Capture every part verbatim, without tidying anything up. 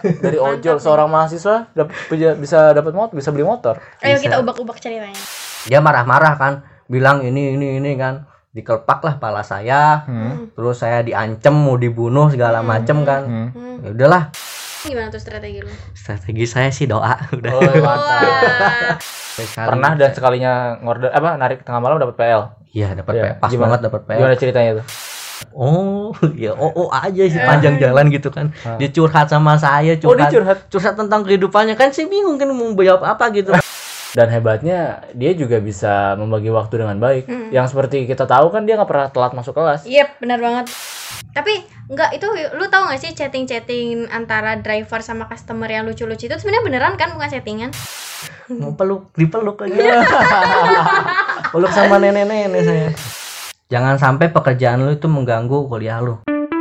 dari ojol seorang mahasiswa dap- bisa dapat motor, bisa beli motor. Ayo Bisa. kita ubak-ubak ceritanya. Dia marah-marah kan, bilang ini ini ini kan, dikepak lah pala saya, Hmm. terus saya diancem mau dibunuh segala macem kan. Hmm. Hmm. Ya udahlah, Gimana tuh strategi lu? strategi saya sih doa udah. Oh, mantap. Wah. Sekali. Pernah dan sekalinya ngorder apa narik tengah malam dapat P L. Iya dapat Iya, P L, pas gimana? banget dapat P L. Gimana ceritanya tuh? Oh, ya oh, oh aja sih panjang jalan gitu kan. Ah. Dia curhat sama saya, Oh, dia curhat. curhat. curhat tentang kehidupannya kan saya bingung kan mau jawab apa gitu. Dan hebatnya dia juga bisa membagi waktu dengan baik. Hmm. Yang seperti kita tahu kan dia nggak pernah telat masuk kelas. Yep, benar banget. Tapi enggak, itu lu tahu nggak sih chatting-chatting antara driver sama customer yang lucu-lucu itu sebenarnya beneran kan, bukan settingan? Mau peluk, dipeluk aja. Peluk sama nenek-nenek saya. Jangan sampai pekerjaan lu itu mengganggu kuliah lu.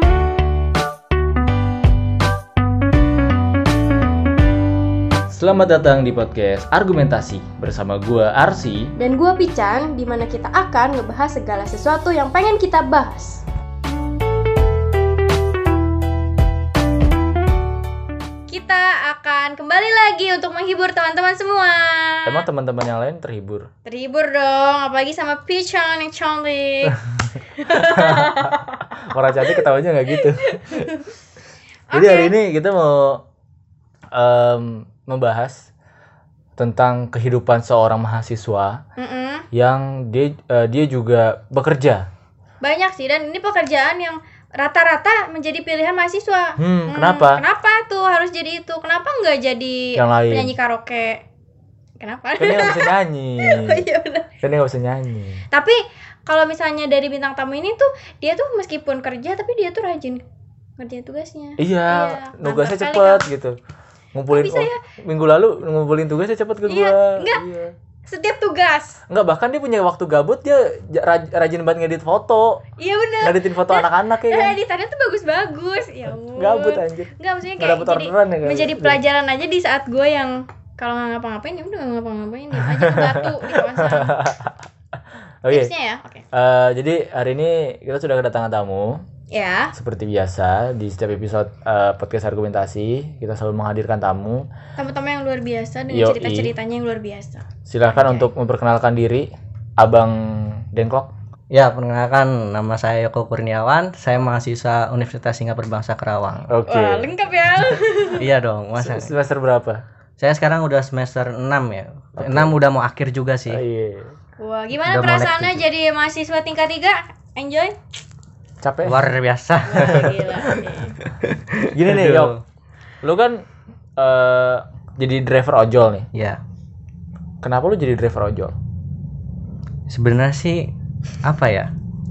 Selamat datang di podcast Argumentasi bersama gua Arsi. Dan gua Picang, di mana kita akan ngebahas segala sesuatu yang pengen kita bahas. Kita akan kembali lagi untuk menghibur teman-teman semua. Emang teman-teman yang lain terhibur? Terhibur dong, apalagi sama Picang yang cantik. Orang cantik ketawanya nggak gitu. Jadi hari ini kita mau em, membahas tentang kehidupan seorang mahasiswa Mm-mm. yang dia eh, dia juga bekerja. Banyak sih, dan ini pekerjaan yang rata-rata menjadi pilihan mahasiswa. Hmm, Hmm, kenapa? Kenapa tuh harus jadi itu? Kenapa nggak jadi Yang lain. penyanyi karaoke? Kenapa? Kan dia nggak bisa nyanyi. Oh, iya benar. Kan dia nggak bisa nyanyi. Tapi kalau misalnya dari bintang tamu ini tuh, dia tuh meskipun kerja tapi dia tuh rajin ngerjain tugasnya. Iya, nugasnya mantap cepet kali, gitu. Ngumpulin Kok bisa oh, ya? minggu lalu ngumpulin tugasnya cepet ke Iya, gua. enggak. Iya. Setiap tugas. Enggak, bahkan dia punya waktu gabut dia j- raj- rajin banget ngedit foto. Iya benar. Ngeditin foto anak-anak ya Dan kan. editannya tuh bagus-bagus. Ya ampun. Gabut anjir. Enggak, maksudnya Nggak kayak dapet jadi orderan ya, kali. menjadi pelajaran aja di saat gue yang kalau nggak ngapa-ngapain ya udah nggak ngapa-ngapain, dia aja ke batu di kawasan. Oke. Tipsnya ya, oke. Eh, jadi hari ini kita sudah kedatangan tamu. Ya. Seperti biasa di setiap episode eh, podcast argumentasi kita selalu menghadirkan tamu. Tamu-tamu yang luar biasa dengan Yoi. cerita-ceritanya yang luar biasa. Silakan Oke. untuk memperkenalkan diri, Abang Dengklok. Ya, perkenalkan nama saya Yoko Kurniawan, saya mahasiswa Universitas Singapura Bangsa Kerawang. Oke. Wah, lengkap ya. Iya dong, masa. Se- Semester berapa? Saya sekarang udah semester enam ya. enam udah mau akhir juga sih. Oh, iya. Wah, gimana Udah mau perasaannya lektif. jadi mahasiswa tingkat tiga? Enjoy? Capek. Luar biasa. Wah, gila. Oke. Gini nih, Aduh. Yok. Lu kan eh, jadi driver ojol nih. Ya, Kenapa lu jadi driver ojol? sebenarnya sih apa ya?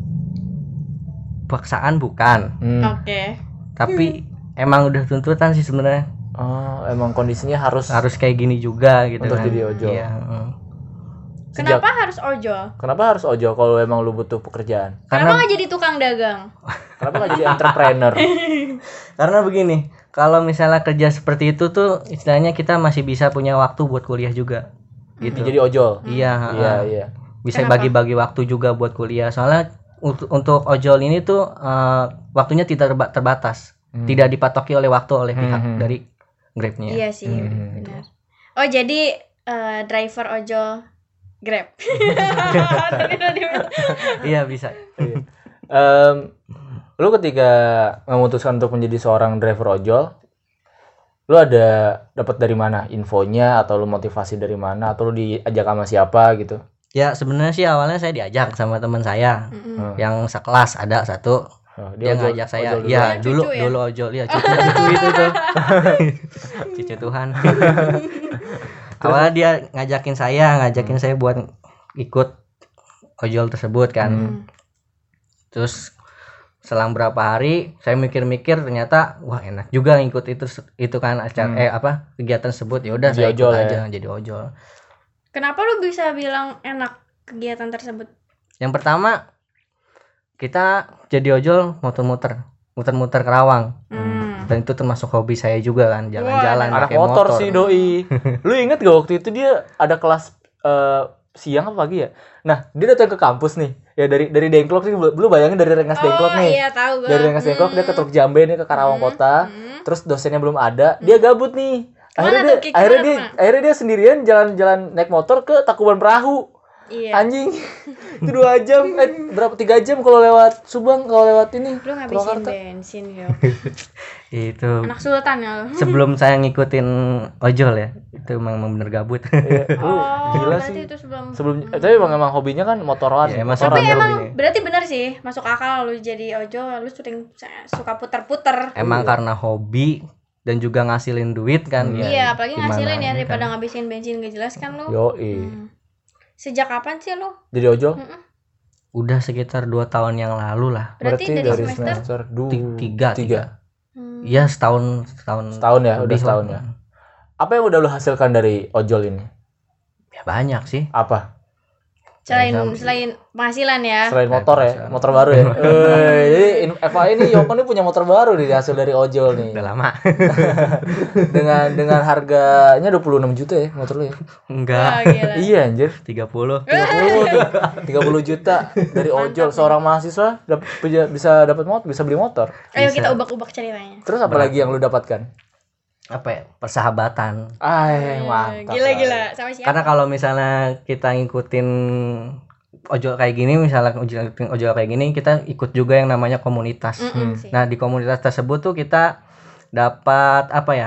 Paksaan bukan, Hmm. Oke. tapi emang udah tuntutan sih sebenarnya. Oh, emang kondisinya harus Harus kayak gini juga gitu Untuk kan. jadi ojol. Iya, mm. sejak- Kenapa harus ojol? Kenapa harus ojol kalau emang lu butuh pekerjaan? Kenapa Karena nggak jadi tukang dagang? Kenapa nggak jadi entrepreneur? karena begini, kalau misalnya kerja seperti itu tuh istilahnya kita masih bisa punya waktu buat kuliah juga. Gitu. Jadi ojol. Iya, Iya, ah. iya. Bisa Kenapa? bagi-bagi waktu juga buat kuliah. Soalnya untuk, untuk ojol ini tuh eh, waktunya tidak terba- terbatas, Hmm. tidak dipatoki oleh waktu oleh pihak Hmm. dari Grabnya. Iya sih, Hmm. benar. Oh, jadi eh, driver ojol Grab. Tadi lo dibilang. Iya bisa. Em, lu ketika memutuskan untuk menjadi seorang driver ojol, lu ada dapat dari mana infonya atau lu motivasi dari mana atau lu diajak sama siapa gitu? Ya sebenarnya sih awalnya saya diajak sama teman saya Mm-mm. Hmm. yang sekelas ada satu. Oh, Dia, ojol- ngajak saya. ojol dulu. Iya Yang dulu cucu ya? dulu ojol ya cucu cucu itu tuh. Cucu Tuhan. Awalnya dia ngajakin saya, ngajakin saya buat ikut ojol tersebut kan. Hmm. Terus selang berapa hari saya mikir-mikir ternyata wah enak juga ngikut itu itu kan acara Hmm. eh apa kegiatan tersebut. Ya udah Jadi saya ikut ojol ya? aja jadi ojol. Kenapa lu bisa bilang enak kegiatan tersebut? Yang pertama kita jadi ojol muter-muter, muter-muter Kerawang. Hmm. Dan itu termasuk hobi saya juga kan, jalan-jalan Anak pakai motor, sih doi. Lu inget gak waktu itu dia ada kelas eh, siang apa pagi ya. Nah, dia datang ke kampus nih. Ya dari dari Dengklok nih, lu bayangin dari Rengas Oh Dengklok nih. iya tahu gue. Dari Rengas Dengklok dia ke Truk Jambe nih ke Karawang Hmm, Kota. hmm. Terus dosennya belum ada, dia gabut nih. Akhirnya Kemana dia tuh, Ki? akhirnya Kemana, dia kemana? akhirnya dia sendirian jalan-jalan naik motor ke Takuban Perahu. Iya. Anjing. Itu dua jam eh berapa tiga jam kalau lewat Subang, kalau lewat ini. Lu ngabisin Purwakarta. bensin yo. Itu Anak sultan ya lu. sebelum saya ngikutin ojol ya, itu emang emang bener gabut. Iya, lu Oh, gila berarti sih. itu sebelum. Sebelum eh, tapi emang emang hobinya kan motoran. Ya, emang motoran. Tapi Orang emang hobi nih. berarti benar sih masuk akal lu jadi ojol, lu sering suka puter-puter. Emang karena hobi dan juga ngasilin duit kan. Hmm. ya, Iya, apalagi gimana ngasilin ya ini daripada kan. ngabisin bensin gak jelas kan lu. Yoi. Hmm. Sejak kapan sih lu? Jadi ojol? Mm-mm. Udah sekitar dua tahun yang lalu lah. Berarti, dari, semester? du- Ti- tiga, tiga. Hmm. Iya setahun setahun Setahun ya, udah lebih setahun lah. ya. Apa yang udah lu hasilkan dari ojol ini? Ya banyak sih. Apa? Selain Sama- selain penghasilan ya. Selain motor ya, penghasilan. motor baru ya. Eh, jadi in- F Y I ini Yoko nih punya motor baru nih hasil dari ojol nih. Udah lama. dengan dengan harganya dua puluh enam juta ya motor lu ya. Wah, Enggak. gila. Iya anjir. tiga puluh. tiga puluh tuh. tiga puluh juta dari ojol seorang mahasiswa dap- bisa- bisa dapat motor, bisa beli motor. Ayo Bisa. kita ubak-ubak ceritanya. Terus apa lagi yang lu dapatkan? Apa ya? Persahabatan. Ay, mantap. Gila gila. Sama siapa? Karena kalau misalnya kita ngikutin ojol kayak gini, misalnya ojol, ojol kayak gini, kita ikut juga yang namanya komunitas. Mm-mm Hmm. sih. Nah, di komunitas tersebut tuh kita dapat apa ya?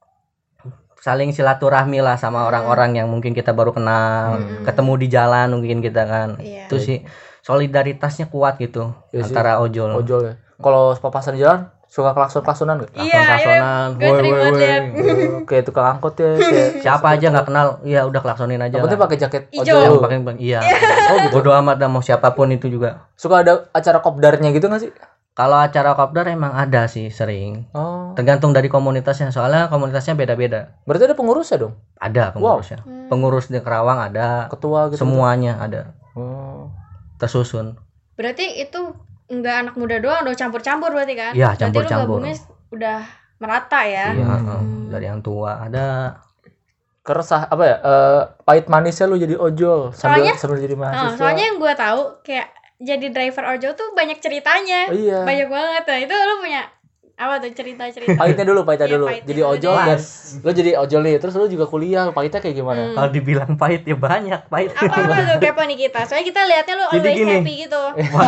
Saling silaturahmi lah sama orang-orang yang mungkin kita baru kenal, Hmm. ketemu di jalan mungkin kita kan. Iya. Itu sih solidaritasnya kuat gitu Iya sih. antara ojol. Ojol ya. Kalau papasan jalan suka klakson-klaksonan enggak? Iya, Klakson-klaksonan. gue Woi, sering woi, banget woi. liat. Kayak tukang angkot ya. Kayak Siapa aja nggak kenal, ya udah klaksonin aja yang penting lah. pakai jaket Ijo. ojol. Yang lu. pakai iya. Oh, bodo amat dah mau siapapun itu juga. Suka ada acara kopdarnya gitu nggak sih? Kalau acara kopdar emang ada sih sering. Oh. Tergantung dari komunitasnya, soalnya komunitasnya beda-beda. Berarti ada pengurusnya dong? Ada pengurusnya. Hmm. Pengurus di Kerawang ada, Ketua gitu. semuanya ada, Oh. tersusun. Berarti itu enggak anak muda doang, udah campur-campur berarti kan? Iya, Berarti campur-campur. lu gabungnya udah merata ya. Iya, Hmm. heeh. Dari yang tua ada. Keresah apa ya? Eh, pahit manisnya lu jadi ojol sambil Soalnya- sambil jadi Nah, mahasiswa. soalnya yang gue tahu kayak jadi driver ojol tuh banyak ceritanya. Oh, iya. Banyak banget. Nah, itu lu punya apa tuh cerita-cerita? Pahitnya dulu, pahitnya Iya, dulu. pahitnya Jadi dulu ojol deh. dan lu jadi ojol nih, terus lu juga kuliah, pahitnya kayak gimana? Hmm. Kalau dibilang pahit ya banyak pahit. Apa-apa tuh kepo nih kita. Soalnya kita lihatnya lu Jadi always gini. happy gitu.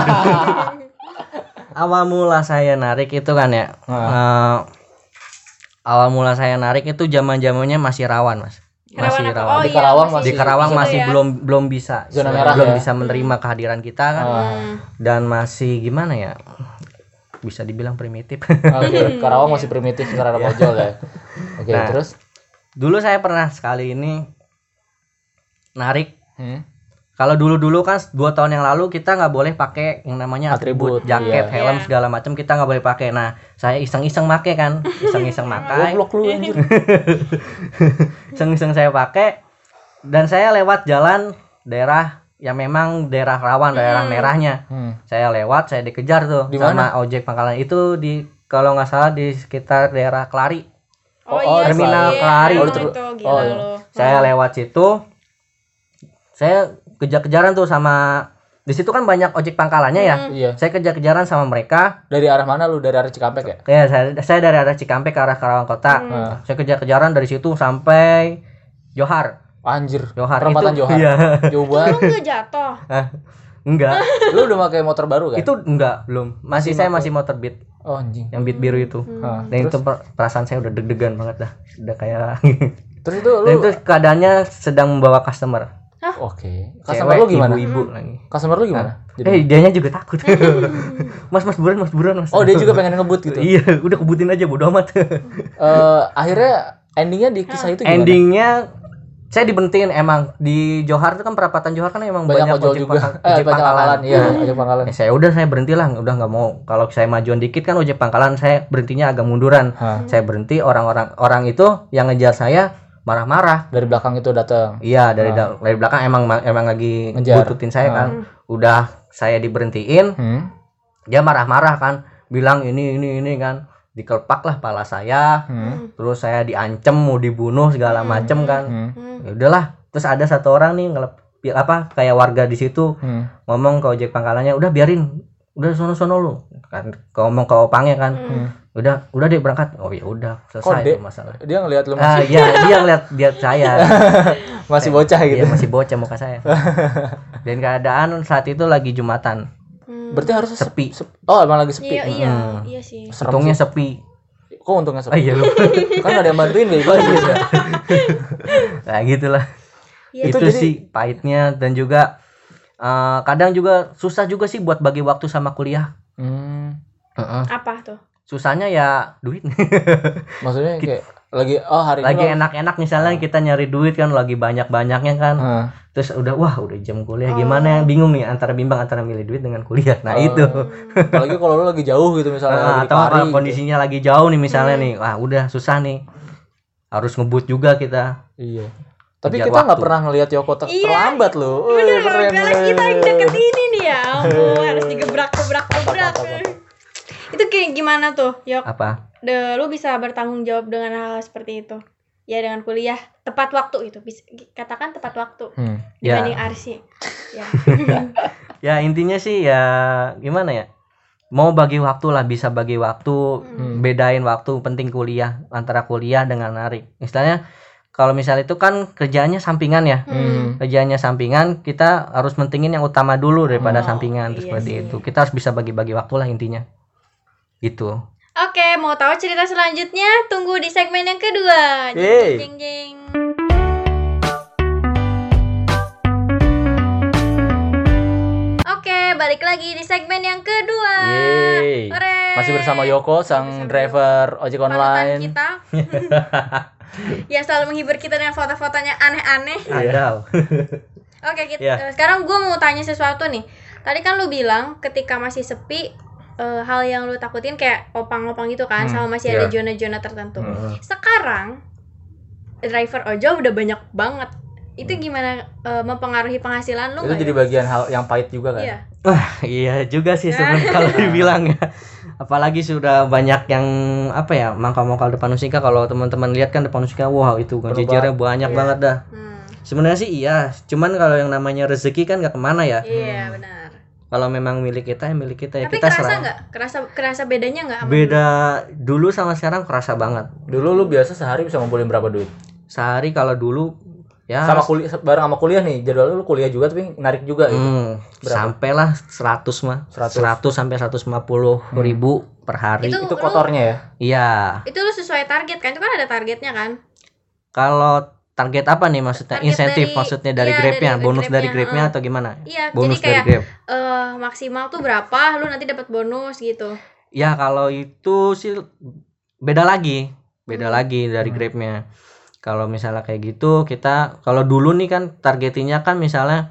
Awal mula saya narik itu kan ya. Nah. eh, awal mula saya narik itu zaman-zamannya masih rawan, Mas. Masih Rawan apa? rawan. Oh, Di iya, Karawang Di masih- Karawang gitu masih ya. belum belum bisa Zona merah belum ya? bisa menerima kehadiran kita kan. Ah. Hmm. Dan masih gimana ya? Bisa dibilang primitif. Oke, Karawang masih primitif terhadap ojol ya. Oke, Nah. terus Dulu saya pernah sekali ini narik. hmm? Kalau dulu-dulu kan dua tahun yang lalu kita nggak boleh pakai yang namanya Atribut, atribut, jaket, iya. helm Iya. segala macam kita nggak boleh pakai. Nah, saya iseng-iseng make kan, iseng-iseng pakai, Goblok lu anjir. iseng-iseng saya pakai, dan saya lewat jalan daerah yang memang daerah rawan, daerah Hmm. merahnya. Hmm. Saya lewat, saya dikejar tuh Di sama ojek pangkalan itu di kalau nggak salah di sekitar daerah Kelari. Oh, Oh, iya terminal sih. Kelari. Oh, Oh, ter- itu gila oh, iya. lu. Saya lewat situ, saya kejar-kejaran tuh sama di situ kan banyak ojek pangkalannya ya. Hmm. Iya. Saya kejar-kejaran sama mereka. Dari arah mana lu? Dari arah Cikampek ya? Ya, saya, saya dari arah Cikampek ke arah Karawang Kota. Hmm. Nah, Saya kejar-kejaran dari situ sampai Johar. anjir. Johar Perempatan itu. Johar. Iya. Jauh Lu banget. nggak jatuh. Enggak. Lu udah pakai motor baru kan? Itu enggak, belum. Masih, Masih saya pakai. masih motor Beat Oh anjing. yang Beat biru itu. Nah, Dan terus, itu per- perasaan saya udah deg-degan banget dah. Udah kayak terus itu lu Dan itu keadaannya sedang membawa customer. oke. Customer Cewek, lu gimana? Ibu-ibu lagi. Customer lu gimana? Jadi- Eh, dianya juga takut. mas, mas buruan, mas buruan, mas. Oh, dia juga pengen ngebut gitu. Iya, udah kebutin aja bodo amat. Eh, akhirnya endingnya di kisah itu gimana? Endingnya saya dibentiin emang di Johar itu kan perapatan Johar kan emang banyak banyak, ojol ojek juga. pangkal- Eh, ojek banyak pangkalan. pangkalan. Iya, Hmm. ojek pangkalan. Ya, saya udah saya berhentilah, udah nggak mau. Kalau saya majuan dikit kan ojek pangkalan saya berhentinya agak munduran. Hah. Saya berhenti, orang-orang orang itu yang ngejar saya marah-marah. Dari belakang itu datang. Iya, dari Ah. da- dari belakang emang emang lagi Ngejar. bututin saya Ah. kan. Udah saya diberhentiin, Hmm. dia marah-marah kan, bilang ini ini ini kan, dikelepak lah pala saya. Hmm. Terus saya diancem mau dibunuh segala macem kan. Hmm. Hmm. Ya udahlah, terus ada satu orang nih ngelep pi- apa kayak warga di situ Hmm. ngomong ke ojek pangkalannya, udah biarin, udah sono-sono lu kan, ngomong ke opangnya kan, Hmm. udah udah deh berangkat, oh ya udah selesai Kode. tuh masalah. Dia ngelihat lu Ah masih iya, dia ngeliat dia saya masih bocah gitu. Iya, masih bocah muka saya. Dan keadaan saat itu lagi Jumatan, Hmm. Berarti harusnya sepi. sepi. Oh, emang lagi sepi. Iya, iya, Hmm. iya sih. Serem Untungnya sih. sepi. Kok untungnya Oh sepi? iya lu. Kan gak ada yang bantuin bego gitu. Nah gitulah. Iya. Itu, Itu jadi- sih pahitnya, dan juga eh, kadang juga susah juga sih buat bagi waktu sama kuliah. Hmm. Heeh. Apa tuh? Susahnya ya duit. Maksudnya kayak lagi oh hari ini Lagi lo- enak-enak misalnya kita nyari duit kan, lagi banyak-banyaknya kan. Heeh. Terus udah wah udah jam kuliah Oh. gimana ya, bingung nih antara bimbang antara milih duit dengan kuliah. Nah Oh. itu. Apalagi kalau lu lagi jauh gitu misalnya Nah, lagi di atau Pari kalau gitu. kondisinya lagi jauh nih misalnya Hmm. nih, wah udah susah nih. Harus ngebut juga kita. Iya. Tapi Kejar kita nggak waktu. pernah ngelihat Yoko ter- Iya. terlambat loh. Wih, Bener, keren. karena kita yang deket ini nih ya ampun, harus digebrak-gebrak gebrak. Mantap, mantap, Itu kayak gimana tuh, Yok? Apa? De, lu bisa bertanggung jawab dengan hal seperti itu? Ya dengan kuliah tepat waktu itu, bisa katakan tepat waktu Hmm. Ya. dibanding Arsi. Ya. Ya intinya sih ya gimana ya? Mau bagi waktu lah, bisa bagi waktu, Hmm. bedain waktu, penting kuliah, antara kuliah dengan narik. Istilahnya kalau misalnya itu kan kerjaannya sampingan ya. Hmm. Kerjaannya sampingan, kita harus mentingin yang utama dulu daripada Oh, sampingan. iya Terus seperti sih. itu. Kita harus bisa bagi-bagi waktu lah intinya. Gitu. Oke, mau tahu cerita selanjutnya? Tunggu di segmen yang kedua. Yeay. Jeng jeng jeng. Oke, balik lagi di segmen yang kedua. Yeay. Hore. Masih bersama Yoko, sang Bersama driver ojek Panutan online. kita. Ya selalu menghibur kita dengan foto-fotonya aneh-aneh. Ada. Oke, kita, Iya. eh, sekarang gue mau tanya sesuatu nih. Tadi kan lu bilang ketika masih sepi, eh, hal yang lu takutin kayak opang-opang gitu kan, Hmm, sama masih ada iya. zona-zona tertentu. Hmm. Sekarang driver ojol udah banyak banget. Itu gimana eh, mempengaruhi penghasilan lu Itu nggak jadi ya? bagian hal yang pahit juga kan? Iya. Wah, iya juga sih sebenarnya kalau dibilang ya. Apalagi sudah banyak yang apa ya, mangkal-mangkal depan Usika. Kalau teman-teman lihat kan depan Usika, wah itu ngejejirnya banyak Iya. banget dah. Hmm. Sebenarnya sih iya, cuman kalau yang namanya rezeki kan nggak kemana ya. Iya, benar. Kalau memang milik kita ya milik kita ya. Tapi kita kerasa serah. nggak? Kerasa kerasa bedanya nggak? sama Beda dulu sama sekarang kerasa banget. Dulu lu biasa sehari bisa ngumpulin berapa duit? Sehari kalau dulu ya Sama kuliah bareng sama kuliah nih. Jadwal lu kuliah juga tapi narik juga gitu. hmm, Berapa? sampailah seratus mah. seratus. seratus sampai seratus lima puluh ribu per hari. Itu- Itu lu- kotornya ya? Iya. dulu? Itu lu sesuai target kan? Itu kan ada targetnya kan? Kalau target apa nih maksudnya? Target Insentif dari- maksudnya dari iya, Grab-nya, dari bonus dari Grab-nya, Grab-nya heeh. atau gimana? Iya, Bonus jadi kayak dari Grab. eh maksimal tuh berapa? Lu nanti dapat bonus gitu. Ya kalau itu sih beda lagi, beda Hmm. lagi dari Hmm. Grab-nya. Kalau misalnya kayak gitu, kita kalau dulu nih kan targetinnya kan misalnya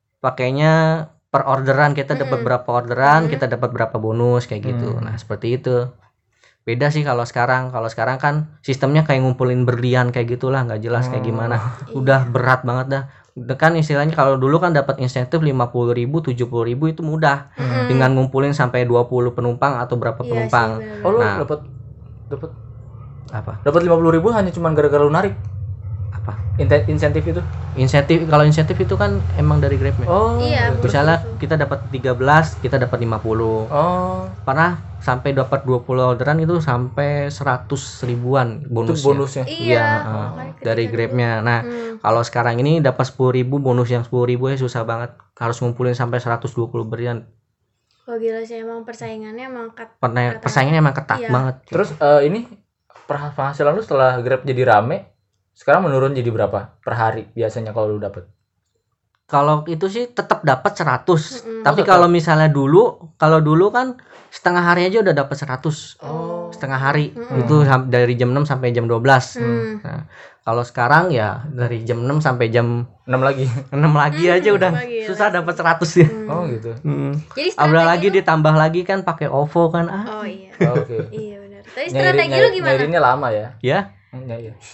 pakainya per orderan, kita dapat Mm-mm. berapa orderan, Mm-mm. kita dapat berapa bonus kayak gitu. Hmm. Nah, seperti itu. Beda sih kalau sekarang. Kalau sekarang kan sistemnya kayak ngumpulin berlian kayak gitulah, nggak jelas kayak Oh. gimana. Udah berat banget dah. Udah kan istilahnya kalau dulu kan dapat insentif lima puluh ribu, tujuh puluh ribu itu mudah. Mm-mm. Dengan ngumpulin sampai dua puluh penumpang atau berapa Iya penumpang. sih, bener-bener. Oh lu Nah. dapat dapat Apa? dapat lima puluh ribu hanya cuman gara-gara lu narik Apa? Inte- insentif itu? Insentif, kalau insentif itu kan emang dari Grab-nya. Oh. Iya, gitu. Misalnya betul. kita dapat tiga belas, kita dapat lima puluh. Oh. Pernah sampai dapat dua puluh orderan itu sampai seratus ribuan Itu bonusnya. bonusnya. Iya, Iya, makanya uh, ketika dari dulu- Grab-nya. Nah, Hmm. kalau sekarang ini dapat sepuluh ribu, bonus yang sepuluh ribu ya susah banget. Harus ngumpulin sampai seratus dua puluh berlian. Oh gila sih, emang persaingannya emang kat. Pernah Kata- persaingannya emang ketat Iya. banget. Terus eh, ini per- penghasilan lu setelah Grab jadi rame sekarang menurun jadi berapa per hari biasanya kalau lu dapet? Kalau itu sih tetap dapat seratus. Mm-mm. Tapi Oh, tetap. kalau misalnya dulu, kalau dulu kan setengah hari aja udah dapat seratus. Oh. Setengah hari. Mm-mm. Itu sam- dari jam enam sampai jam dua belas. Hmm. Nah, kalau sekarang ya dari jam enam sampai jam enam lagi. enam lagi Hmm, aja udah lagi, susah lagi. dapat seratus ya. Hmm. Oh gitu. Hmm. Jadi Apalagi strategi lu- ditambah lagi kan pakai O V O kan. Ah, Oh iya. Oh, Oke. Iya benar. Tapi Nyairin- strategi lu nyai- gimana? nyairinnya lama ya? ya. Hmm, ya, iya.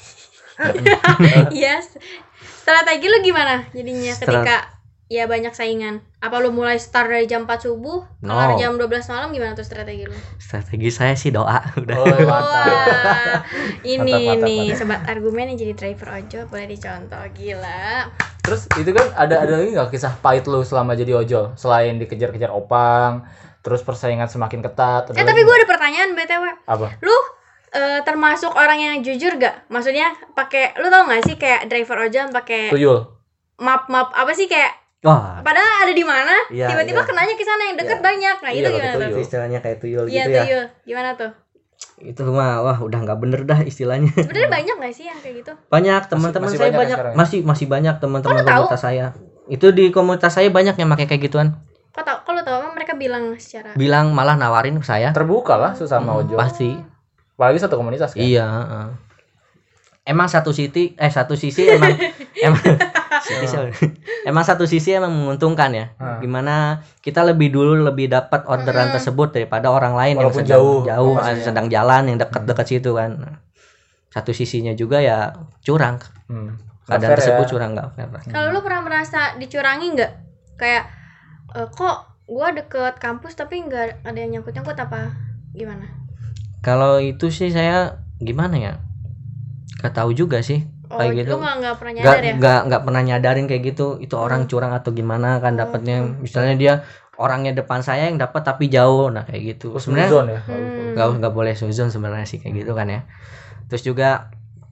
Iya. Strategi lu gimana jadinya Strat- ketika ya banyak saingan? Apa lu mulai start dari jam empat subuh, No. kelar jam dua belas malam, gimana tuh strategi lu? Strategi saya sih doa udah. Oh, mantap. Wah, ini Mantap, mantap, nih mantap. sobat argumen yang jadi driver ojol boleh dicontoh, gila. Terus Terus itu kan ada ada lagi nggak kisah pahit lu selama jadi ojol selain dikejar-kejar opang, terus persaingan semakin ketat? Eh tapi gue ada pertanyaan B T W. Apa? Lu uh, termasuk orang yang jujur gak? Maksudnya pakai, lu tau gak sih kayak driver ojol pakai Tuyul. map-map apa sih kayak Wah, padahal ada di mana, Iya, tiba-tiba iya. kenanya ke sana yang deket Iya. banyak. Nah, itu Iya, gimana pakai tuh? tuyul. istilahnya kayak tuyul Iya, gitu ya. tuyul. Gimana tuh? Itu mah wah udah nggak bener dah istilahnya. Sebenarnya banyak gak sih yang kayak gitu? Banyak teman-teman masih saya banyak ya banyak sekarang ya? masih masih banyak teman-teman Kok lu tahu? komunitas saya. Itu di komunitas saya banyak yang pakai kayak gituan. Kok tau, kalau tau emang mereka bilang secara Bilang malah nawarin ke saya. Terbuka lah sesama Hmm, ojol. Pasti. Apalagi satu komunitas kan. Iya, heeh. Emang satu sisi eh satu sisi emang emang sisi sorry. Emang satu sisi emang menguntungkan ya. Hmm. Gimana kita lebih dulu lebih dapat orderan Hmm. tersebut daripada orang lain Walaupun yang sedang jauh jauh, lokasinya. sedang jalan yang dekat-dekat situ kan. Satu sisinya juga ya curang. Hmm. Nggak Keadaan fair tersebut ya. curang nggak fair. kalau lu pernah merasa dicurangi nggak? Kayak eh, kok gua deket kampus tapi nggak ada yang nyangkut-nyangkut apa gimana? Kalau itu sih saya gimana ya? Gak tahu juga sih. Oh, Kayak gitu. lu nggak nggak pernah Gak, nyadar ya? gak, gak pernah nyadarin kayak gitu itu orang Hmm. curang atau gimana kan Oh, dapatnya hmm. misalnya dia orangnya depan saya yang dapat tapi jauh nah kayak gitu Terus sebenarnya suzon ya. Hmm. nggak nggak boleh suzon sebenarnya sih kayak gitu kan ya. Terus juga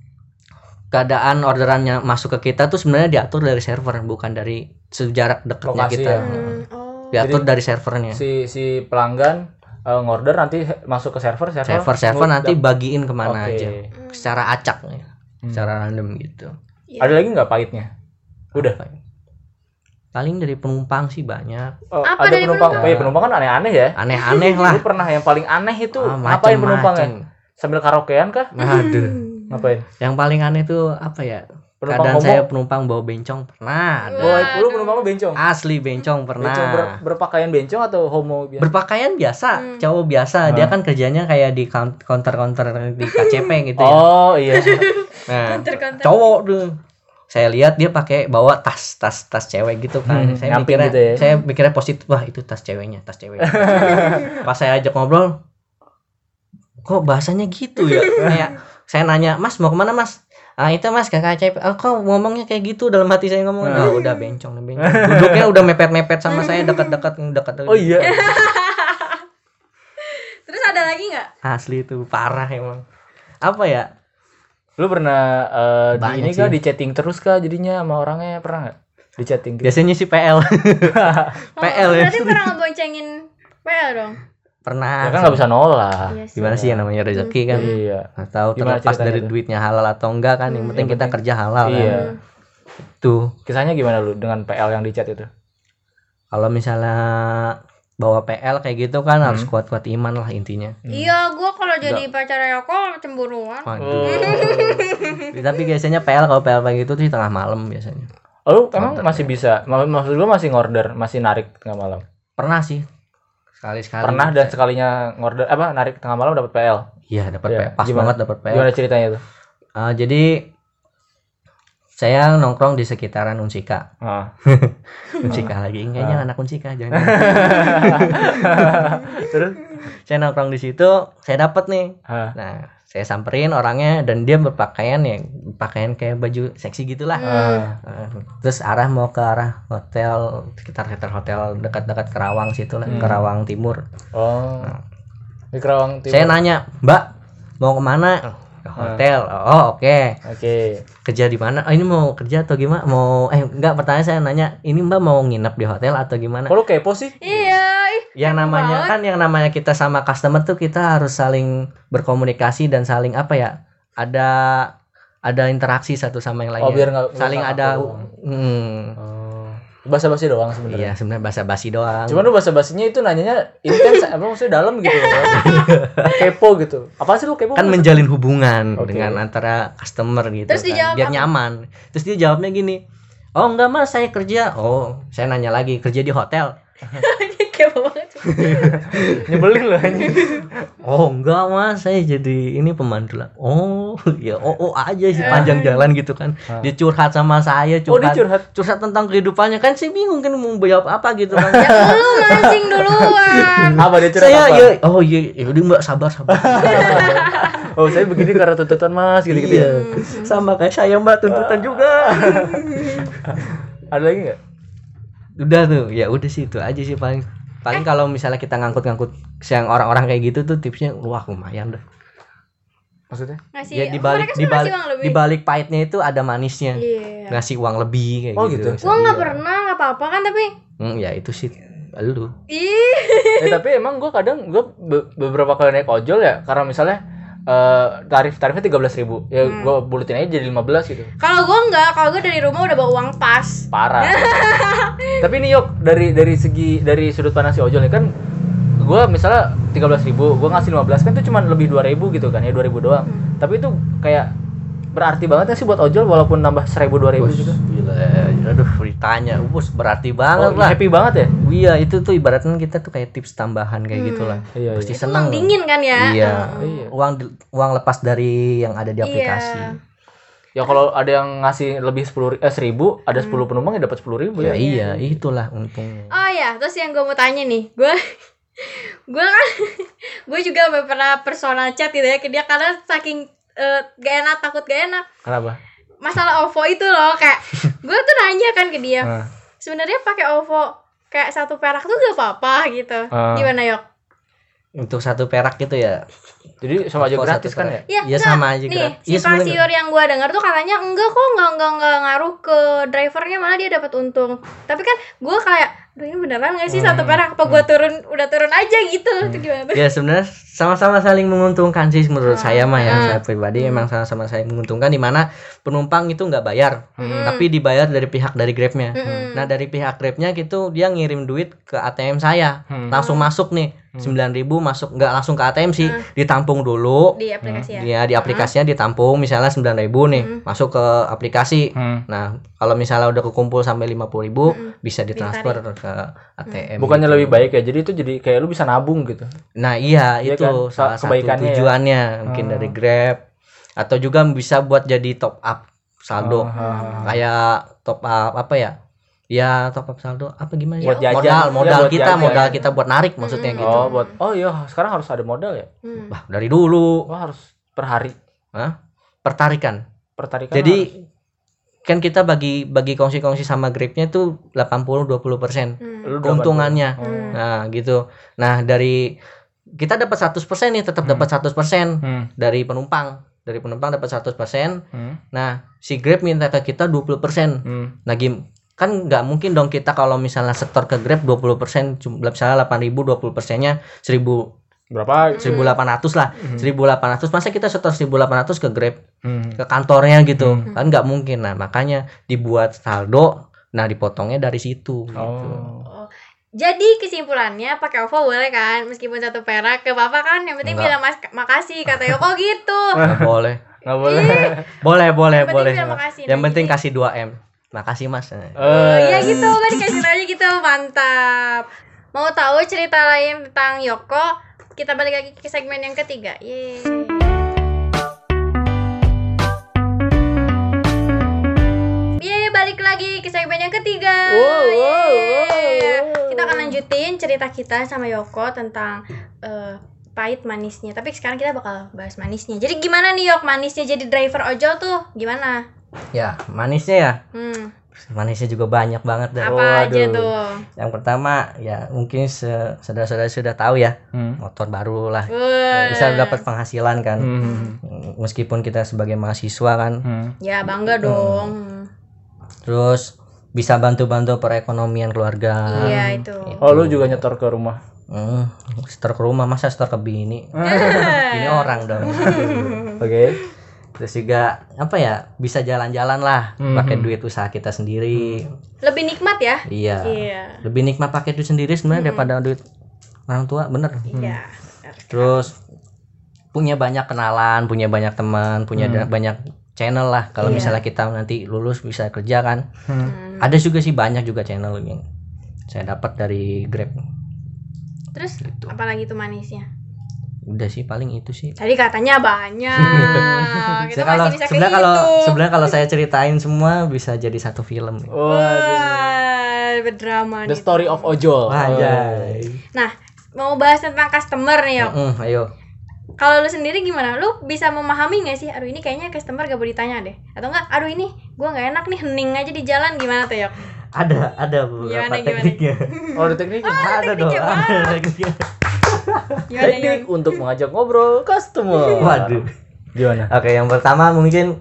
keadaan orderannya masuk ke kita tuh sebenarnya diatur dari server bukan dari sejarak dekatnya Lokasi kita. ya. Hmm, oh. Diatur Jadi- dari servernya. Si si pelanggan eh, ngorder nanti masuk ke server server. Server server mau- nanti bagiin kemana Oke. aja Hmm. secara acak ya. Hmm. Secara random gitu. Iya. Ada lagi nggak pahitnya? Udah. Apa ya? Paling dari penumpang sih banyak. Oh, Apa ada dari penumpang. penumpang? Oh, iya, penumpang kan aneh-aneh ya. Aneh-aneh lah. Lu pernah yang paling aneh itu Ah, ngapain macem-macem. penumpangnya? Sambil karaokean kah? Aduh. Hmm. Ngapain? Yang paling aneh tuh apa ya? Penumpang Kadang homo? saya penumpang bawa bencong pernah ada. Boy, lu Waduh. penumpang lu bencong. Asli bencong pernah. Bencong ber- berpakaian bencong atau homo biasa? Berpakaian biasa, Hmm. cowok biasa. Ah. Dia kan kerjanya kayak di count- counter-counter di K C P gitu ya. Oh iya. Nah, Counter-counter. cowok tuh. Saya lihat dia pakai bawa tas, tas, tas cewek gitu kan. Hmm, saya nyamping mikirnya, gitu ya. saya mikirnya positif, wah itu tas ceweknya, tas cewek. Pas saya ajak ngobrol, kok bahasanya gitu ya? Kayak saya nanya, Mas mau kemana Mas? Ah itu Mas ke K C P. Oh, kok ngomongnya kayak gitu dalam hati saya ngomong. Nah. Oh, udah bencong, udah bencong. Duduknya udah mepet-mepet sama saya dekat-dekat dekat. Oh iya. Terus ada lagi nggak? Asli itu parah emang. Apa ya? Lu pernah eh, di Banyak ini sih. kah di chatting terus kah jadinya sama orangnya pernah nggak? Di chatting gitu. Biasanya sih P L. Oh, P L ya. berarti pernah ngeboncengin P L dong? Pernah. Ya kan nggak bisa nolak. Iya sih. Gimana sih yang namanya rezeki kan? Iya. Nggak tahu Gimana terlepas ceritanya dari tuh? duitnya halal atau enggak kan. Yang Hmm. penting Yang kita penting- kerja halal Iya. kan. Tuh. Kisahnya gimana lu dengan P L yang di chat itu? Kalau misalnya bawa P L kayak gitu kan harus Hmm. kuat-kuat iman lah intinya. Iya, gua kalau jadi pacar Yoko cemburuan. Waduh. Oh. Tapi biasanya P L kalau P L kayak gitu tuh di tengah malam biasanya. Oh, lu emang Mantap, masih bisa? mak- Maksud lu masih ngorder, masih narik tengah malam? Pernah sih. Sekali-sekali. Pernah dan sekalinya ngorder apa narik tengah malam dapat P L? Iya, dapat Iya, P L. Pas gimana? banget dapat P L. Gimana ceritanya itu? Ah, jadi saya nongkrong di sekitaran Unsika. Ah. Unsika lagi. Kayaknya anak Unsika jangan. Terus? Saya nongkrong di situ, saya dapat nih. Ah. Nah, saya samperin orangnya dan dia berpakaian ya, pakaian kayak baju seksi gitulah. Ah. Nah, terus arah mau ke arah hotel sekitar sekitar hotel dekat-dekat Kerawang situ lah, Hmm. Kerawang Timur. Oh. Di Kerawang Timur. Saya nanya, "Mbak, mau kemana?" "Ke hotel." "Oh, oke. Oke. Kerja di mana?" "Oh, ini mau kerja atau gimana?" Mau eh enggak, pertanyaan saya nanya, "Ini Mbak mau nginep di hotel atau gimana?" Kok lu kepo sih? Iya, ih. Yang namanya banget. kan yang namanya kita sama customer tuh kita harus saling berkomunikasi dan saling apa ya? Ada ada interaksi satu sama yang lainnya. Oh, biar nggak- saling nggak ada ngaku. hmm, Oh. Basa-basi doang sebenarnya. iya sebenarnya basa-basi doang. Cuman lu basa-basinya itu nanyanya intens apa maksudnya dalam gitu. Kepo gitu. Apa sih lu kepo? Kan menjalin hubungan Oke. dengan antara customer gitu Terus kan, dijawab biar apa? nyaman. Terus dia jawabnya gini, "Oh enggak Mas, saya kerja." "Oh," saya nanya lagi, "kerja di hotel?" Kepo banget. Nyebelin lu anjing. "Oh enggak Mas, saya jadi ini pemandu lah." "Oh ya oh, oh aja sih panjang jalan gitu kan." Ah. Dia curhat sama saya, Oh, dia curhat, curhat. tentang kehidupannya kan saya bingung kan mau jawab apa gitu kan. Ya lu mancing duluan. Apa dia curhat saya apa? ya oh iya ya udah Mbak sabar sabar. Oh, saya begini karena tuntutan Mas gitu-gitu ya. Iya. Sama kayak saya Mbak tuntutan juga. Ada lagi nggak? Udah tuh, ya udah sih itu aja sih paling. Paling kalau misalnya kita ngangkut-ngangkut yang orang-orang kayak gitu tuh tipsnya wah lumayan deh. Maksudnya? Ngasih. Ya dibalik mereka suka dibalik ngasih uang lebih. dibalik pahitnya itu ada manisnya. Iya. Ngasih uang lebih kayak Oh, gitu. gitu? Gua nggak Iya. pernah, nggak apa-apa kan tapi. Hmm, ya itu sih lu. Ih. Eh tapi emang gue kadang gue be- beberapa kali naik ojol ya karena misalnya eh, tarif tarifnya tiga belas ribu ya Hmm. gue bulutin aja jadi lima belas gitu. Kalau gua nggak, kalau gua dari rumah udah bawa uang pas. Parah. Tapi ini Yok dari dari segi dari sudut pandang si ojol nih kan gue misalnya tiga belas ribu gue ngasih lima belas kan itu cuma lebih dua ribu gitu kan ya dua ribu doang. Hmm. Tapi itu kayak berarti banget ya sih buat ojol walaupun nambah seribu dua ribu Bos, juga. gila. Aduh, ditanya, bos berarti Oh, banget lah. happy banget ya? Iya, itu tuh ibaratnya kita tuh kayak tips tambahan kayak Hmm. gitulah. Iya, Pasti iya. Itu senang. uang dingin kan ya? Iya. Hmm. Iya. Uang uang lepas dari yang ada di aplikasi. Iya. Ya kalau ada yang ngasih lebih sepuluh eh seribu ada sepuluh penumpang ya dapat sepuluh ribu Ya ya. iya, itulah untungnya. Oh ya, terus yang gue mau tanya nih, gue gue kan gue juga pernah personal chat gitu ya ke dia karena saking eh, gak enak, takut gak enak Kenapa? masalah O V O itu loh, kayak gue tuh nanya kan ke dia, Nah. sebenarnya pakai O V O kayak satu perak tuh gak apa-apa gitu, Ah. gimana Yok? Untuk satu perak gitu ya. Jadi sama aja Kok gratis satu kan perak? ya? Ya, Iya, enggak. sama aja Nih, gratis. si Iya, sebenarnya. pasior yang gue dengar tuh katanya enggak kok, enggak enggak enggak ngaruh ke drivernya, malah dia dapat untung. Tapi kan gue kayak, aduh ini beneran nggak sih satu perak? Apa gue turun udah turun aja gitu? Itu gimana tuh? Ya sebenarnya sama-sama saling menguntungkan sih menurut Ah, saya mah ya. ah. Saya pribadi emang sama-sama saling menguntungkan di mana penumpang itu nggak bayar, Hmm. tapi dibayar dari pihak dari Grabnya. Mm-mm. Nah dari pihak Grabnya gitu dia ngirim duit ke A T M saya, Hmm. langsung masuk nih sembilan ribu masuk, nggak langsung ke A T M sih, Hmm. ditampung dulu. Di aplikasi ya? Ya di aplikasinya ditampung misalnya sembilan ribu nih, Hmm. masuk ke aplikasi. Hmm. Nah kalau misalnya udah kekumpul sampai lima puluh ribu Hmm. bisa ditransfer ke A T M. Bukannya gitu. lebih baik ya? Jadi itu jadi kayak lu bisa nabung gitu. Nah iya, Iya itu kan? salah satu Kebaikannya ya. tujuannya mungkin Ah. dari Grab atau juga bisa buat jadi top up saldo. Ah, ah, ah. Kayak top up apa ya? Ya top up saldo apa gimana sih? Buat jajan. Modal, Ya, modal buat kita, jajan. modal kita buat narik maksudnya Mm-mm. gitu. Oh, buat oh iya, sekarang harus ada modal ya? Hmm. Wah, dari dulu. Wah, harus per hari. Hah? Pertarikan. Pertarikan. Jadi kan kita bagi bagi kongsi-kongsi sama Grabnya tuh delapan puluh dua puluh persen Hmm. Lu keuntungannya. delapan puluh. Nah, gitu. Nah, dari kita dapat seratus persen nih, tetap Hmm. dapat seratus persen Hmm. dari penumpang. Dari penumpang dapat seratus persen. Hmm. Nah, si Grab minta ke kita dua puluh persen. Hmm. Nah, gim- kan nggak mungkin dong kita kalau misalnya setor ke Grab dua puluh persen, cuma misalnya delapan ribu, dua puluh persennya seribu, Berapa? seribu delapan ratus lah. Hmm. seribu delapan ratus, masa kita setor seribu delapan ratus ke Grab, Hmm. ke kantornya gitu. Hmm. Kan nggak mungkin. Nah, makanya dibuat saldo, nah dipotongnya dari situ gitu. Oh. Jadi kesimpulannya pakai O V O boleh kan, meskipun satu perak ke bapak kan, yang penting Enggak. bilang mas makasih kata Yoko gitu. Nggak boleh. Nggak boleh. Boleh, boleh, Yang penting boleh. bilang makasih. Yang Nah, penting jadi- kasih dua M. Makasih, Mas. Oh, Eh, iya gitu kan dikasih aja gitu, mantap. Mau tahu cerita lain tentang Yoko? Kita balik lagi ke segmen yang ketiga. Yeay. Yeay, balik lagi ke segmen yang ketiga. Wow, wow, Yeay. wow. Kita akan lanjutin cerita kita sama Yoko tentang eh, pahit manisnya. Tapi sekarang kita bakal bahas manisnya. Jadi gimana nih Yok, manisnya jadi driver ojol tuh gimana? Ya, manisnya ya. Hmm, Manisnya juga banyak banget dah. apa aja Waduh. tuh? Yang pertama ya mungkin se- saudara-saudara sudah tahu ya, Hmm. motor baru lah. Wah. Bisa dapat penghasilan kan. Hmm. Meskipun kita sebagai mahasiswa kan. Hmm. Ya bangga dong. Terus bisa bantu-bantu perekonomian keluarga. Iya itu. Oh, lu juga nyetor ke rumah. Hmm, setor ke rumah, masa setor ke bini? Bini orang dong. Oke. Terus juga apa ya, bisa jalan-jalan lah, Mhm. pakai duit usaha kita sendiri. Lebih nikmat ya? Iya. Iya. Lebih nikmat pakai duit sendiri sebenarnya daripada duit orang tua, bener. Iya. Terus punya banyak kenalan, punya banyak teman, punya da- banyak channel lah. Kalau Iya. misalnya kita nanti lulus bisa kerja kan. Hmm. Hmm. Ada juga sih banyak juga channel yang saya dapat dari Grab. Terus Gitu. apalagi tuh manisnya? Udah sih paling itu sih. Tadi katanya banyak. Kita Saya kalau masih bisa sebenarnya kalau kehitung. sebenarnya kalau saya ceritain semua bisa jadi satu film. Waduh. Wah, berdrama The nih. Story of Ojol. Anjay. Nah, mau bahas tentang customer nih, Yok. Mm, ayo. Kalau lu sendiri gimana? Lu bisa memahami gak sih? Aduh ini kayaknya customer gak boleh ditanya deh. Atau enggak? Aduh ini gua nggak enak nih, hening aja di jalan, gimana tuh Yok? Ada, ada beberapa Gimana, gimana? tekniknya. Oh, ada tekniknya. Ada dong, tekniknya, ada tekniknya. Gimana, Teknik gimana? untuk mengajak ngobrol customer. Waduh. Gimana? Oke, yang pertama mungkin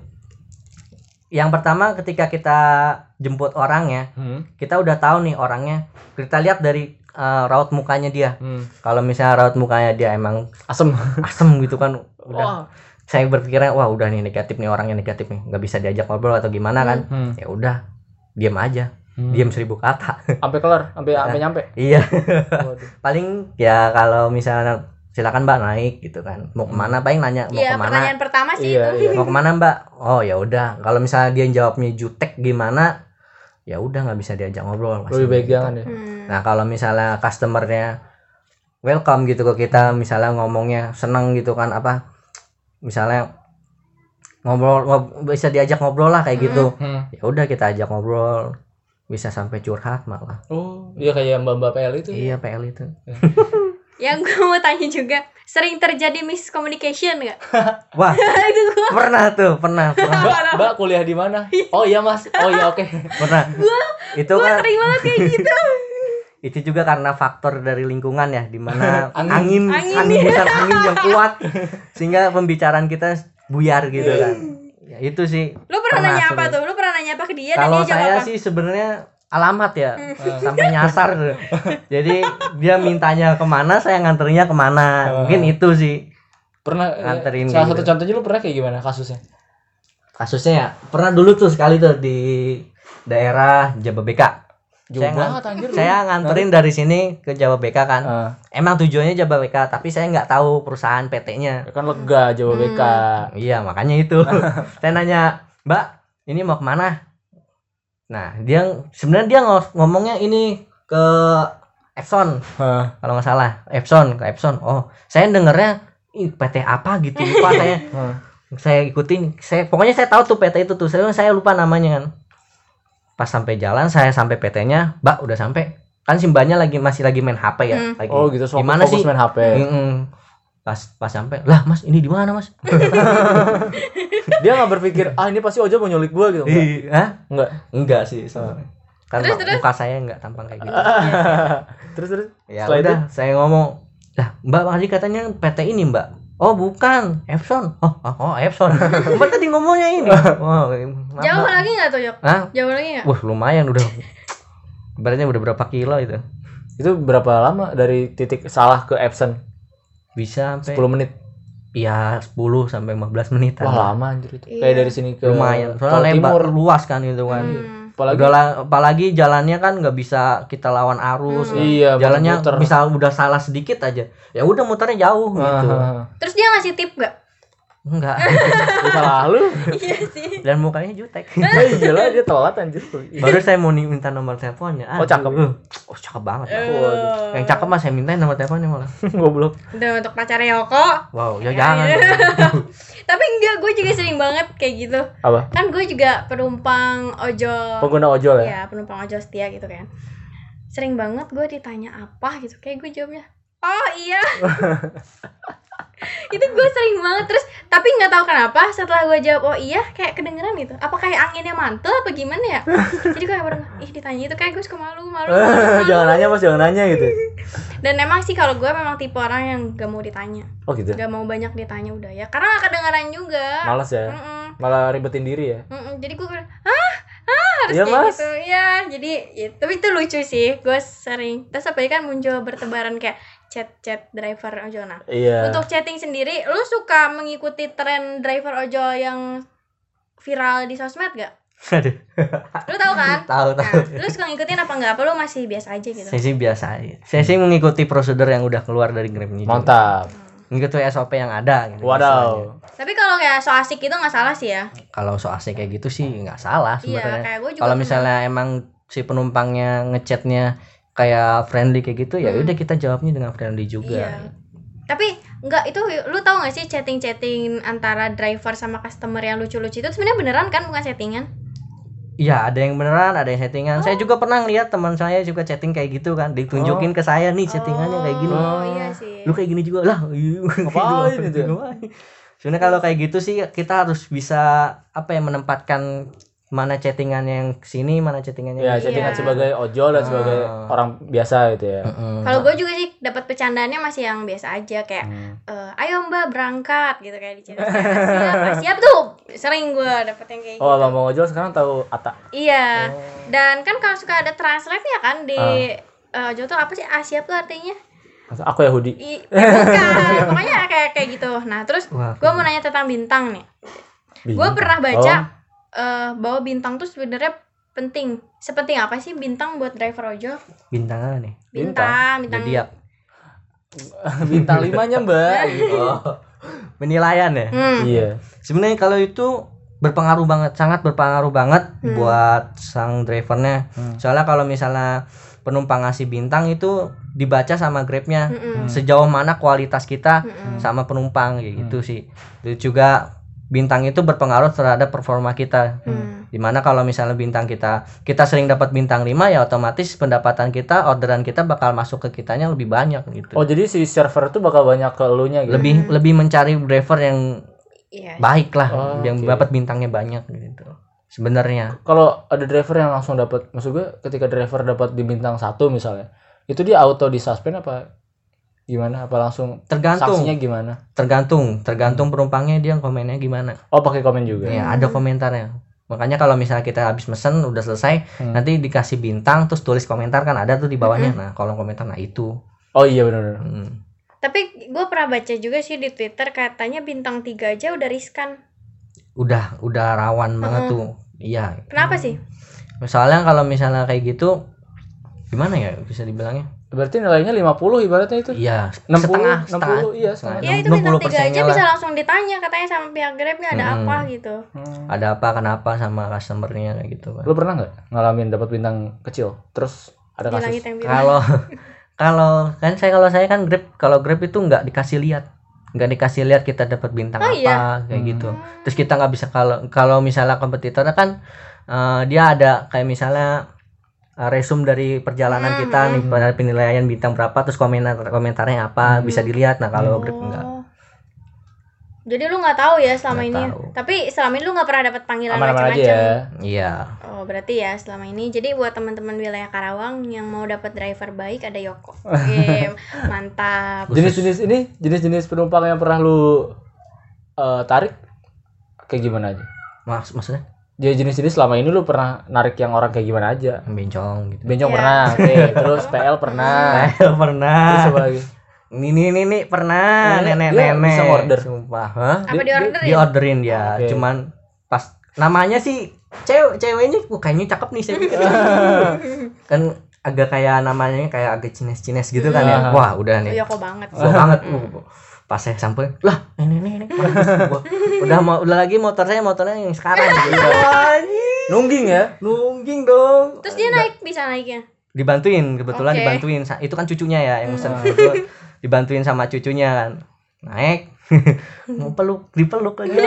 yang pertama ketika kita jemput orang ya, Hmm. kita udah tahu nih orangnya. Kita lihat dari uh, raut mukanya dia. Hmm. Kalau misalnya raut mukanya dia emang Asem. asem gitu kan, udah Wah. saya berpikirnya wah udah nih negatif nih orangnya negatif nih, nggak bisa diajak ngobrol atau gimana kan. Hmm. Ya udah, diam aja. Hmm. Diam seribu kata. Sampai kelar, sampai sampai nyampe. Iya. Waduh. Paling ya kalau misalnya silakan Mbak naik gitu kan. Mau kemana paling nanya mau Iya, kemana. pertanyaan pertama sih Iya, itu. iya. Mau kemana Mbak? Oh ya udah. Kalau misalnya dia jawabnya jutek gimana? Ya udah nggak bisa diajak ngobrol. Lebih baik gitu. jangan ya. Hmm. Nah kalau misalnya customernya welcome gitu ke kita, misalnya ngomongnya seneng gitu kan apa? Misalnya ngobrol, ngob- bisa diajak ngobrol lah kayak gitu. Hmm. Ya udah kita ajak ngobrol. Bisa sampai curhat malah. Oh, iya kayak Mbak-mbak P L itu. Iya P L itu. Yang gue mau tanya juga, sering terjadi miscommunication nggak? Wah Itu gue pernah tuh pernah pernah Mbak, Mbak kuliah di mana? Oh iya Mas. Oh iya oke. pernah. Itu kan sering banget kayak gitu. itu juga karena faktor dari lingkungan ya, dimana Angin. angin Angin, angin iya. besar angin yang kuat sehingga pembicaraan kita buyar gitu kan. Ya itu sih. Lu pernah Pernah, nanya apa sering. tuh? Lu pernah nanya apa ke dia dan Kalau dia jawab saya apa? sih sebenarnya alamat ya, sampai nyasar tuh. Jadi dia mintanya kemana, saya nganterinnya kemana. Mungkin itu sih Pernah eh, Nganterin salah gitu. satu contohnya lu pernah kayak gimana kasusnya? kasusnya ya. Pernah dulu tuh sekali tuh di daerah Jababeka. Jauh Saya, banget ngan- anjir. saya nganterin dari sini ke Jababeka kan. Ah, Emang tujuannya Jababeka, tapi saya nggak tahu perusahaan P T-nya. ya kan lega Jawa B K. Iya, makanya itu. Saya nanya, Mbak, ini mau kemana? Nah, dia sebenarnya dia ngos- ngomongnya ini ke Epson, Hah. kalau nggak salah. Epson, ke Epson. Oh, saya dengernya ih, P T apa gitu lupa saya. Hah. Saya ikutin, saya pokoknya saya tahu tuh P T itu tuh. Saya saya lupa namanya kan. Pas sampai jalan, saya sampai P T-nya, Mbak udah sampai. Kan si mbaknya lagi masih lagi main H P ya, Hmm. lagi. Oh gitu, so Gimana fokus sih? main H P. Mm-mm. Pas pas sampai, lah Mas ini di mana Mas? Dia nggak berpikir, ah ini pasti Ojo mau nyulik gua gitu. Enggak. Ih, Hah? Enggak. Enggak sih sebenarnya. Kan Terus, mak- terus? muka saya enggak tampang kayak gitu. terus terus. Ya Setelah udah, saya ngomong, lah Mbak tadi katanya P T ini Mbak. Oh bukan, Epson. Oh, oh, oh Epson. Mbak tadi ngomongnya ini. Oh, maaf, Jauh Mbak. lagi nggak tuh, Yok? Hah? Jauh lagi nggak? Wah lumayan udah. Ibaratnya udah berapa kilo itu? Itu berapa lama dari titik salah ke absent? Bisa sampai sepuluh menit. ya sepuluh sampai lima belas menit. Wah, lama anjir itu. Iya. Kayak dari sini ke Lumayan. Tol Soalnya lebar Timur. luas kan itu kan. Hmm. Apalagi Udah lah- apalagi jalannya kan nggak bisa kita lawan arus. Hmm. iya, Jalannya muter-muter. bisa udah salah sedikit aja. Ya udah muternya jauh gitu. Ah, Terus dia ngasih tip nggak? Enggak. bisa lalu. Iya sih. Dan mukanya jutek. Nah, iyalah dia telat anjir. Baru saya mau nih minta nomor teleponnya. Oh, cakep. Aduh. Oh, cakep banget. Ya. Oh. Yang cakep mah saya mintain nomor teleponnya malah. Goblok. Udah untuk pacarnya Yoko. Wow, ya jangan. Tapi enggak, gue juga sering banget kayak gitu. Apa? Kan gue juga penumpang ojol. Pengguna ojol ya? Iya, penumpang ojol setia gitu kan. Sering banget gue ditanya apa gitu, kayak gue jawabnya, oh iya. Itu gue sering banget. Terus tapi nggak tahu kenapa setelah gue jawab oh iya, kayak kedengeran gitu. Apa kayak anginnya mantul apa gimana ya? Jadi gue baru ih ditanya itu, kayak gue suka malu malu, malu, malu. jangan nanya Mas, jangan nanya gitu. Dan emang sih kalau gue memang tipe orang yang gak mau ditanya, Oh gitu. gak mau banyak ditanya udah ya, karena gak kedengeran juga. Malas ya. Mm-mm. Malah ribetin diri ya. Mm-mm. Jadi gue bilang, hah? Hah? Harus Iya, kayak Mas. gitu. Iya, jadi ya, tapi itu lucu sih. Gue sering. Terus apa kan muncul bertebaran kayak chat-chat driver ojol. Nah, Iya. untuk chatting sendiri, lu suka mengikuti tren driver ojol yang viral di sosmed gak? Aduh. Lu tahu kan? Tahu, Nah, tahu. lu suka ngikutin apa enggak? Apa lu masih biasa aja gitu? Saya sih biasa aja. Saya sih mengikuti prosedur yang udah keluar dari Grab ini. juga. Mantap. Mengikuti S O P yang ada gitu. istilahnya. Wadaw. Tapi kalau kayak so asik itu nggak salah sih ya. Kalau so asik kayak gitu sih nggak salah Iya, sebenarnya. kayak gue juga. Kalau pernah. misalnya emang si penumpangnya ngechatnya kayak friendly kayak gitu, ya Hmm. udah kita jawabnya dengan friendly juga. Iya. Tapi enggak, itu lu tahu nggak sih chatting-chatting antara driver sama customer yang lucu-lucu itu sebenarnya beneran kan, bukan settingan? Iya, ada yang beneran, ada yang settingan. Saya juga pernah ngeliat teman saya juga chatting kayak gitu kan, ditunjukin ke saya nih chattingannya kayak gini. Oh iya sih. Lu kayak gini juga lah. Ngapain itu? Sebenarnya kalau kayak gitu sih kita harus bisa apa ya, menempatkan mana chattingannya yang sini, mana chattingannya Ya, yang chattingan Iya. sebagai ojol dan sebagai Ah. orang biasa gitu ya. Mm-mm. Kalau gue juga sih dapat bercandaannya masih yang biasa aja kayak Hmm. eh, ayo mbak berangkat gitu kayak di chat. Siap, siap tuh. Sering gue dapet yang kayak Oh, gitu. abang ojol sekarang tahu Ata. Iya. Oh. Dan kan kalau suka ada translate ya kan di Ah. eh, ojol tuh apa sih? Ah, siap tuh artinya. Masa aku Yahudi. I, eh, bukan. Pokoknya kayak kayak gitu. Nah, terus Wah, gue mau nanya tentang bintang nih. Gue Bintang. pernah baca Oh, eh, bahwa bintang tuh sebenarnya penting. Sepenting apa sih bintang buat driver ojol? bintang apa nih? Bintang, bintang. Zodiak. bintang limanya, Mbak. gitu. Oh. Penilaian ya. Hmm. Iya. Sebenarnya kalau itu berpengaruh banget, sangat berpengaruh banget Hmm. buat sang drivernya. Hmm. Soalnya kalau misalnya penumpang ngasih bintang itu dibaca sama Grabnya Mm-mm. sejauh mana kualitas kita Mm-mm. sama penumpang kayak gitu sih. Itu juga bintang itu berpengaruh terhadap performa kita. Hmm. Dimana kalau misalnya bintang kita kita sering dapat bintang lima ya otomatis pendapatan kita, orderan kita bakal masuk ke kitanya lebih banyak gitu. Oh, jadi si server itu bakal banyak ke elunya gitu. lebih lebih mencari driver yang Iya. baik lah, Oh, yang oke. dapat bintangnya banyak gitu. Sebenarnya Kalau ada driver yang langsung dapat, maksud gue ketika driver dapat di bintang satu misalnya, itu dia auto disuspend apa gimana? Apa langsung tergantung sanksinya gimana? tergantung tergantung penumpangnya dia komennya gimana. Oh, pakai komen juga. Ya, ada komentarnya. Makanya kalau misalnya kita habis mesen udah selesai, Hmm. nanti dikasih bintang terus tulis komentar kan ada tuh di bawahnya. Nah, kolom komentar nah itu. Oh iya benar. Hmm. Tapi gue pernah baca juga sih di Twitter katanya bintang tiga aja udah riskan. Udah udah rawan banget Mm-mm. tuh. Iya. Kenapa sih? Misalnya kalau misalnya kayak gitu gimana ya bisa dibilangnya? Berarti nilainya lima puluh ibaratnya itu. Iya, enam puluh, setengah, enam puluh, iya, setengah. Iya itu enam bintang puluh tiga aja persennya bisa lah. langsung ditanya katanya sama pihak Grabnya ada Mm-mm. apa gitu. Hmm. Ada apa kenapa sama customernya kayak gitu kan. Lu pernah nggak ngalamin dapat bintang kecil terus ada Di kasus? langit yang biru. Kalau kalau kan saya kalau saya kan Grab kalau Grab itu nggak dikasih lihat. Nggak dikasih lihat kita dapat bintang Oh, apa iya? kayak Hmm. gitu. Terus kita nggak bisa kalau kalau misalnya kompetitornya kan eh, dia ada kayak misalnya eh, resume dari perjalanan Hmm, kita nih hmm. pada penilaian bintang berapa terus komentar komentarnya apa Hmm. bisa dilihat. Nah, kalau Oh. Grab enggak. Jadi lu nggak tahu ya selama Nggak ini. tahu. Tapi selama ini lu nggak pernah dapat panggilan Aman-aman aja macam-macam. ya. Iya. Oh berarti ya selama ini. Jadi buat teman-teman wilayah Karawang yang mau dapat driver baik ada Yoko. Oke, mantap. Jenis-jenis ini, jenis-jenis penumpang yang pernah lu eh, tarik kayak gimana aja? Mas, maksudnya Jadi jenis-jenis selama ini lu pernah narik yang orang kayak gimana aja? bencong gitu. Bencong Iya. pernah, oke. Terus P L pernah. Terus pernah. apa lagi? Ini ini ini, ini pernah Nenek, nenek dia nenek. bisa order. Sumpah, hah? Apa Di- di orderin? Di orderin dia. Oke. Cuman pas namanya sih cewek ceweknya wah, kayaknya cakep nih saya pikir. Kan agak kayak namanya kayak agak Cines-Cines gitu kan ya. Hmm. Wah, udah nih. Yoko banget. Gua banget. Uh, Pas saya sampai, lah ini ini ini. Gua, udah mau udah lagi motor saya motornya yang sekarang gitu. Wah, anjing. Nungging ya? Nungging dong. Terus dia naik bisa naiknya. Dibantuin kebetulan Oke. dibantuin Sa- itu kan cucunya ya yang Hmm. mesen itu dibantuin sama cucunya kan naik mau peluk dipeluk lagi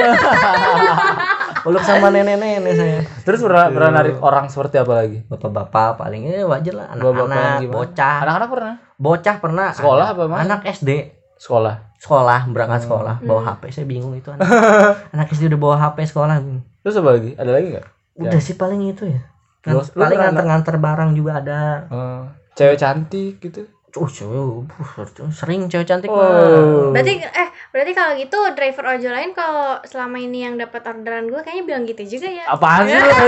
peluk sama nenek-nenek saya Terus pernah pernah narik orang seperti apa lagi? bapak-bapak paling eh wajar lah Bapak-bapak yang anak-anak gimana? bocah Anak-anak pernah? bocah pernah Sekolah Anak- apa mana? anak S D Sekolah. sekolah berangkat sekolah bawa Hmm. H P saya bingung itu anak anak S D udah bawa H P sekolah Terus apa lagi? Ada lagi nggak? udah sih paling itu ya Lu- lu paling pernah- nganter-nganter barang juga ada. Eh, cewek cantik gitu. Oh, cewek, uh, sering cewek cantik Oh. mah. Berarti eh berarti kalau gitu driver ojol lain kalau selama ini yang dapat orderan gue kayaknya bilang gitu juga ya. Apaan sih lu?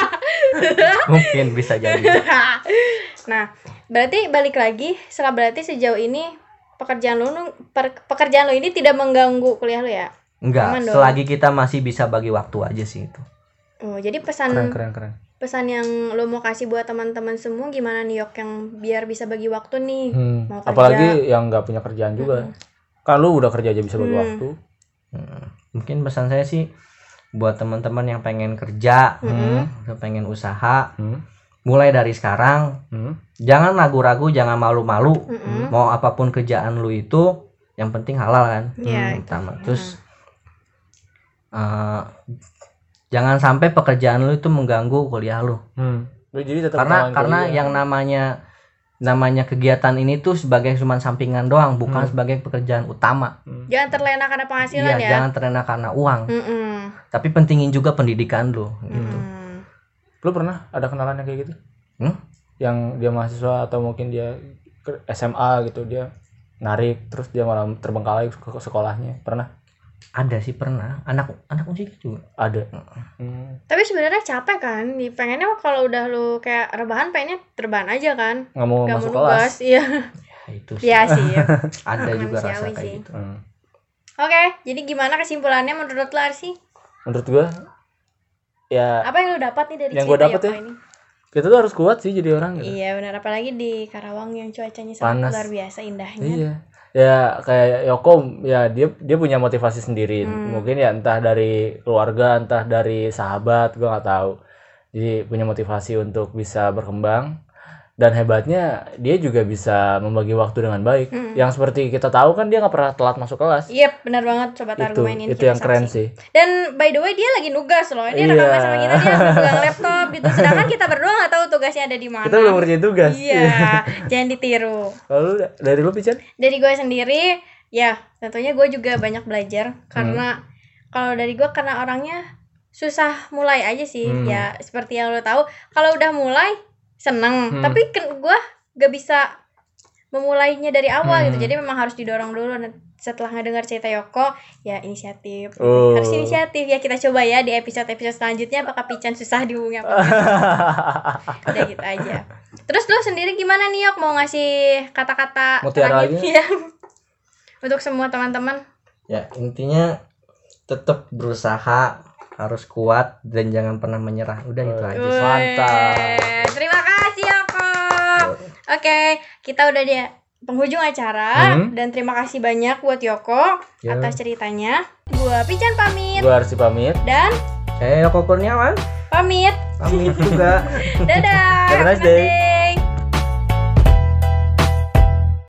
Mungkin bisa jadi. Nah, berarti balik lagi, setelah berarti sejauh ini pekerjaan lu nu- per- pekerjaan lu ini tidak mengganggu kuliah lu ya? Enggak, Aman dong. selagi kita masih bisa bagi waktu aja sih itu. Oh, jadi pesan Keren keren keren. pesan yang lu mau kasih buat teman-teman semua gimana nih Yok yang biar bisa bagi waktu nih? Hmm. Mau kerja. Apalagi yang nggak punya kerjaan juga. Kan lu udah kerja aja bisa bagi Hmm. waktu. Hmm, Mungkin pesan saya sih buat teman-teman yang pengen kerja, Hmm. yang pengen usaha, Hmm. mulai dari sekarang Hmm. jangan ragu-ragu, jangan malu-malu. Mm-mm. Mau apapun kerjaan lu itu, yang penting halal kan. Iya, Yang pertama. Terus eh, jangan sampai pekerjaan lu itu mengganggu kuliah lu. Hmm. Lu jadi tetap karena kawan karena kuliah. yang namanya namanya kegiatan ini tuh sebagai cuma sampingan doang, bukan Hmm. sebagai pekerjaan utama. Hmm. Jangan terlena karena penghasilan Iya, ya. jangan terlena karena uang, Mm-mm. tapi pentingin juga pendidikan lu gitu. Mm. Lu pernah ada kenalan yang kayak gitu? Hmm? Yang dia mahasiswa atau mungkin dia ke S M A gitu, dia narik terus dia malah terbengkalai ke ke sekolahnya. Pernah? Ada sih pernah. Anak anak musik juga. Ada. Hmm. Tapi sebenarnya capek kan, Di- pengennya mah kalau udah lu kayak rebahan pengennya rebahan aja kan, Nggak mau nggak masuk mau kelas. nugas. Iya. Ya, itu sih. Iya sih. Ada juga rasa Manusiawi kayak sih. gitu. Hmm. Oke, jadi gimana kesimpulannya menurut lu Arsi? Menurut gua ya Apa yang lu dapat nih dari Yang cerita gua dapet Yoko ya, ini? kita tuh harus kuat sih jadi orang gitu. Iya benar, apalagi di Karawang yang cuacanya sangat Panas. luar biasa indahnya. Iya. Ya kayak Yoko ya dia dia punya motivasi sendiri. Hmm. Mungkin ya entah dari keluarga, entah dari sahabat, gua nggak tahu. Jadi punya motivasi untuk bisa berkembang. Dan hebatnya dia juga bisa membagi waktu dengan baik. Hmm. Yang seperti kita tahu kan dia nggak pernah telat masuk kelas. Iya benar banget, coba Itu argumenin itu kita yang keren saksi. sih. Dan by the way dia lagi nugas loh. Ini Iya. rekaman sama kita dia lagi pegang laptop gitu. Sedangkan kita berdua nggak tahu tugasnya ada di mana. Kita belum ngerjain tugas. Iya, jangan ditiru. Lalu dari lu Pican? Dari gue sendiri, ya tentunya gue juga banyak belajar karena Hmm. kalau dari gue karena orangnya susah mulai aja sih. Hmm. Ya seperti yang lo tahu, kalau udah mulai seneng, Hmm. tapi kan gue gak bisa memulainya dari awal Hmm. gitu. Jadi memang harus didorong dulu. Dan setelah ngedengar cerita Yoko, ya inisiatif. Oh. Harus inisiatif ya, kita coba ya di episode-episode selanjutnya apakah Pican susah dihubungi apa enggak. Udah gitu aja. Terus lo sendiri gimana nih Yok, mau ngasih kata-kata Mutiara terakhir? lagi? Ya. Untuk semua teman-teman. Ya intinya tetap berusaha, harus kuat dan jangan pernah menyerah. Udah itu aja sih. Mantap. Weh, terima kasih Yoko. Oke, kita udah di penghujung acara. Hmm. Dan terima kasih banyak buat Yoko Ya. atas ceritanya. Gua Pican pamit. Gua harus pamit. Dan Saya Yoko Kurniawan pamit. pamit juga. Dadah. Have a nice day.